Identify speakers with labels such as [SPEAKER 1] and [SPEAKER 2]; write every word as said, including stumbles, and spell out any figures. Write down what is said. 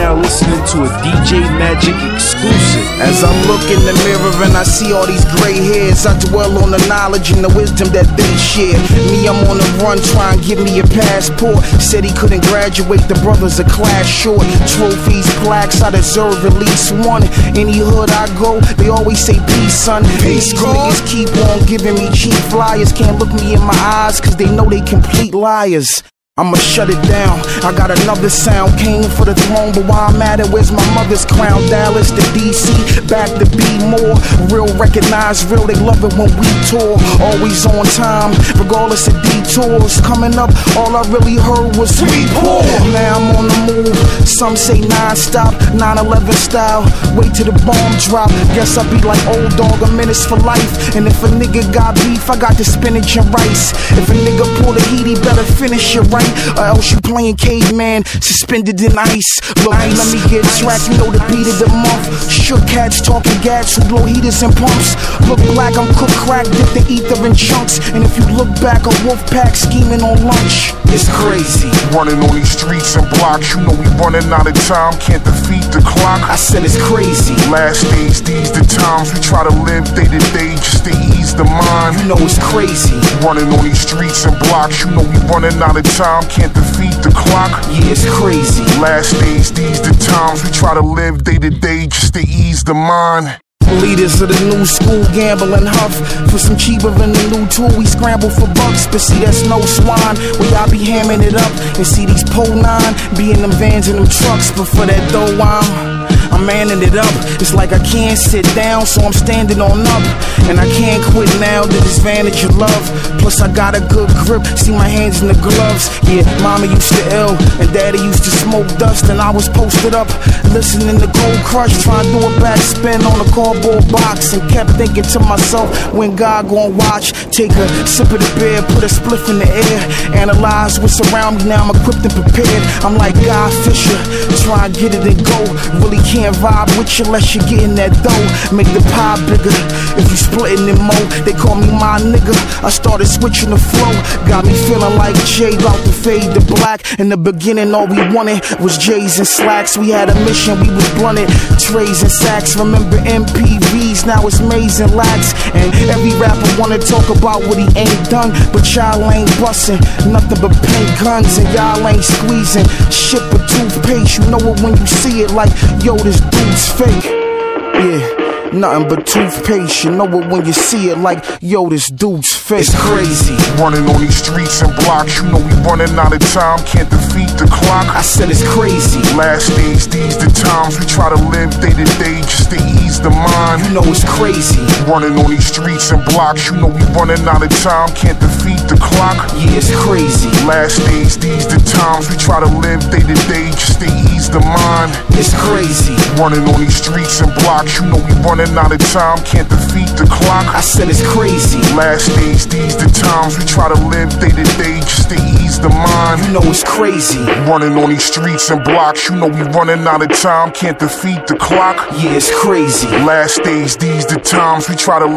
[SPEAKER 1] now listening to a D J Magic exclusive.
[SPEAKER 2] As I look in the mirror and I see all these gray hairs, I dwell on the knowledge and the wisdom that they share. Me, I'm on the run, try and give me a passport. Said he couldn't graduate, the brothers a class short. Trophies, plaques, I deserve at least one. Any hood I go, they always say peace, son. Peace, these niggas keep on giving me cheap flyers. Can't look me in my eyes, cause they know they complete liars. I'ma shut it down, I got another sound. Came for the throne, but while I'm at it, where's my mother's crown? Dallas to D C, back to be more. Real recognize real, they love it when we tour. Always on time, regardless of detours. Coming up, all I really heard was we poor. Now I'm on the move, some say non-stop, nine eleven style. Wait till the bomb drop, guess I'll be like old dog, a menace for life. And if a nigga got beef, I got the spinach and rice. If a nigga pull the heat, he better finish it right. Or else you playing caveman, suspended in ice. Look, ice. Let me get track, you know the beat of the month. Shook cats talking gats who blow heaters and pumps. Look black, I'm cook crack, dip the ether in chunks. And if you look back, a wolf pack scheming on lunch. It's crazy.
[SPEAKER 3] Running on these streets and blocks, you know we running out of time, can't defeat the clock.
[SPEAKER 2] I said it's crazy.
[SPEAKER 3] Last days, these the times we try to live day to day just to ease the mind.
[SPEAKER 2] You know it's crazy.
[SPEAKER 3] Running on these streets and blocks, you know we running out of time, can't defeat the clock.
[SPEAKER 2] Yeah, it's crazy.
[SPEAKER 3] Last days, these the times we try to live day to day just to ease the mind.
[SPEAKER 2] Leaders of the new school gamble and huff for some cheaper than the new tool. We scramble for bucks, but see that's no swine. We I be hamming it up and see these pole nine be in them vans and them trucks. But for that dough I'm I'm manning it up. It's like I can't sit down, so I'm standing on up. And I can't quit now to this vantage of love. Plus I got a good grip, see my hands in the gloves. Yeah, mama used to ill, and daddy used to smoke dust. And I was posted up, listening to Gold Crush, trying to do a backspin on a cardboard box. And kept thinking to myself, when God gon' watch? Take a sip of the beer, put a spliff in the air, analyze what's around me, now I'm equipped and prepared. I'm like Guy Fisher, try and get it and go. Really can't Can't vibe with you unless you're getting that dough. Make the pie bigger if you splitting it more. They call me my nigga, I started switching the flow. Got me feeling like Jay about to fade to black. In the beginning all we wanted was J's and slacks. We had a mission, we was blunted, trays and sacks. Remember M P Vs, now it's Maze and Lax. And every rapper wanna talk about what he ain't done, but y'all ain't bustin', nothing but paint guns. And y'all ain't squeezing shit but toothpaste. You know it when you see it, like yo, this dude's fake. Yeah, nothing but toothpaste. You know it when you see it, like yo, this dude's fake. It's crazy.
[SPEAKER 3] Running on these streets and blocks, you know we running out of time, can't defeat the clock.
[SPEAKER 2] I said it's crazy.
[SPEAKER 3] Last days, these the times we try to live day to day just to ease the mind.
[SPEAKER 2] You know it's crazy.
[SPEAKER 3] Running on these streets and blocks, you know we running out of time, can't defeat the clock.
[SPEAKER 2] Yeah, it's crazy.
[SPEAKER 3] Last days, these the times we try to live day to day just to ease the mind.
[SPEAKER 2] It's crazy.
[SPEAKER 3] Running on these streets and blocks, you know we running out of time, can't defeat the clock.
[SPEAKER 2] I said it's crazy.
[SPEAKER 3] Last days, these the times we try to live day to day just to ease the mind.
[SPEAKER 2] You know it's crazy.
[SPEAKER 3] Running on these streets and blocks, you know we running out of time, can't defeat the clock.
[SPEAKER 2] Yeah, it's crazy.
[SPEAKER 3] Last days, these the times we try to